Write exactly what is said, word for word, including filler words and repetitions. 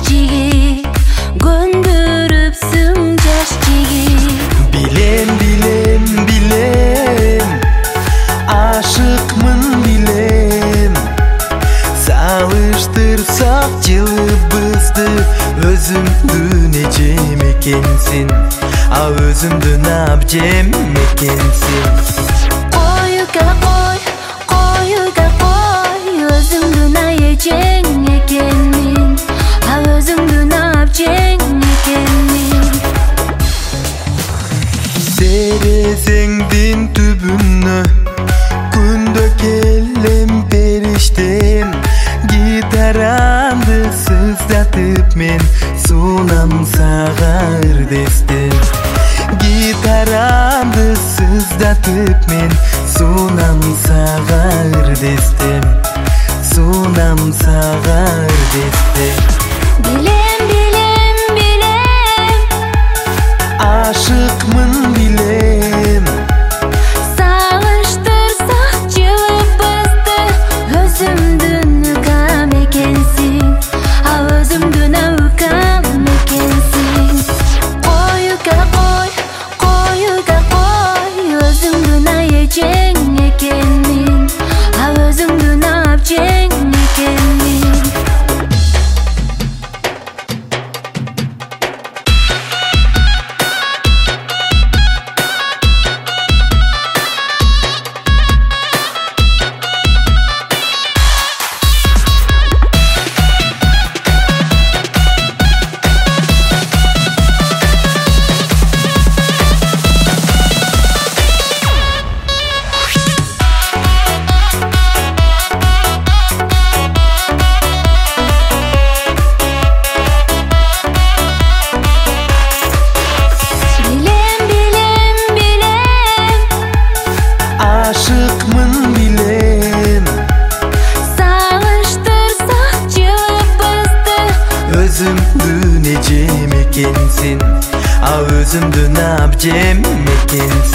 жиги көндүрүпсүң жаш жиги. Билем билем билем ашыкмын билем салыштырсак жылыбызды өзүңдүн эжем экенсин а өзүмдүн абжем экенсин. Коюга кой коюга кой өзүңдүн эжең экенмин а өзүңдүн абжең экенмин. Терезеңдин түбүнө күндө келем периштем гитарамды сыздатып мен сунам сага ырдестем. Гитарамды сыздатып мен сунам сага ырдестем сунам сага ырдестем. Билем билем билем ашыкмын билем салыштырсак жылыбызды өзүмдүн ыкам экенсин а өзүмдүн ыкам экенсин. Коюга кой коюга кой өзүмдүн эжең экенмин а өзүмдүн абжең экенмин. Ашыкмын билем салыштырсак жылыбызды өзүмдүн эжем экенсин а өзүмдүн абжем экенсин.